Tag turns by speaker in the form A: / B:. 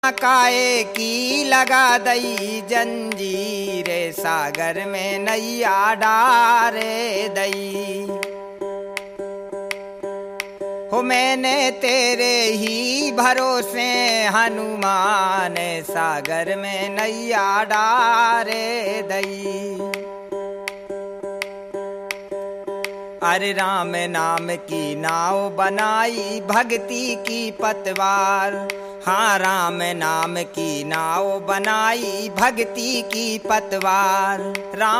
A: काए की लगा दई जंजीरे सागर में नैया डारे दई हो। मैंने तेरे ही भरोसे हनुमान सागर में नैया डारे दई। अरे राम नाम की नाव बनाई भक्ति की पतवार। हाँ राम नाम की नाव बनाई भक्ति की पतवार। राम